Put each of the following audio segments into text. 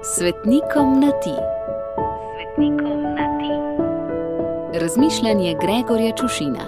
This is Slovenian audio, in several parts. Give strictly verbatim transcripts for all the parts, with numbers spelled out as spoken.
Svetnikom na ti. Svetnikom na ti. Razmišljanje Gregorja Čušina.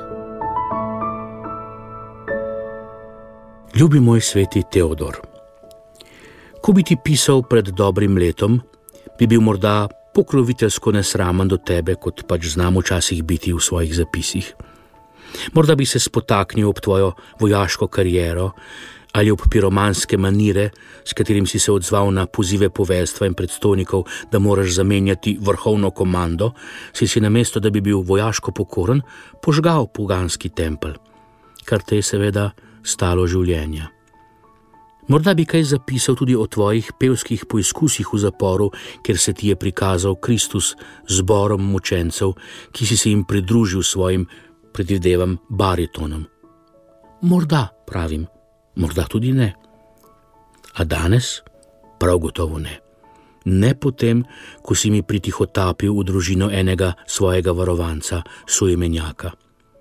Ljubi moj sveti Teodor, ko bi ti pisal pred dobrim letom, bi bil morda pokroviteljsko nesramen do tebe, kot pač znam včasih biti v svojih zapisih. Morda bi se spotaknil ob tvojo vojaško kariero ali ob piromanske manire, s katerim si se odzval na pozive poveljstva in predstojnikov, da moraš zamenjati vrhovno komando, si si namesto, da bi bil vojaško pokoren, požgal poganski tempelj, kar te je seveda stalo življenja. Morda bi kaj zapisal tudi o tvojih pevskih poizkusih v zaporu, kjer se ti je prikazal Kristus z zborom mučencev, ki si se jim pridružil svojim, predvidevam, baritonom. Morda, pravim, morda tudi ne. A danes prav gotovo ne. Ne potem, ko si mi pritihotapil v družino enega svojega varovanca, soimenjaka.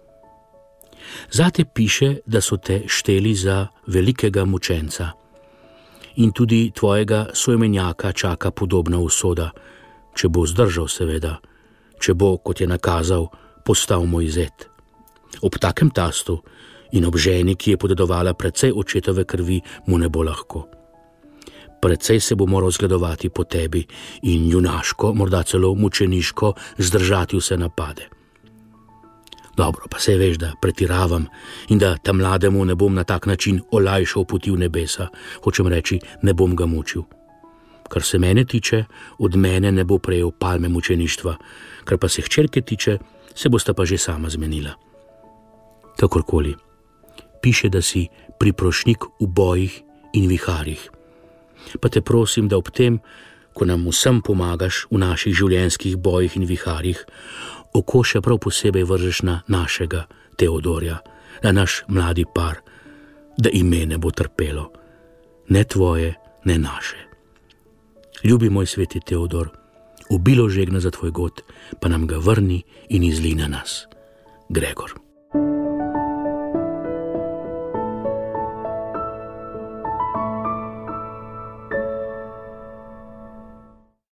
Zate piše, da so te šteli za velikega mučenca. In tudi tvojega soimenjaka čaka podobna usoda, če bo zdržal seveda, če bo, kot je nakazal, postal moj zet. Ob takem tastu in ob ženi, ki je podedovala precej očetove krvi, mu ne bo lahko. Precej se bo moral zgledovati po tebi in junaško, morda celo mučeniško, zdržati vse napade. Dobro, pa saj veš, da pretiravam in da ta mlademu ne bom na tak način olajšal poti v nebesa, hočem reči, ne bom ga mučil. Kar se mene tiče, od mene ne bo prejel palme mučeništva, kar pa se hčerke tiče, se bosta pa že sama zmenila. Kakorkoli, piše, da si priprošnik v bojih in viharjih. Pa te prosim, da ob tem, ko nam vsem pomagaš v naših življenjskih bojih in viharjih, oko še prav posebej vržeš na našega Teodorja, na naš mladi par, da ime ne bo trpelo, ne tvoje, ne naše. Ljubi moj sveti Teodor, obilo žegna za tvoj god, pa nam ga vrni in izli na nas. Gregor.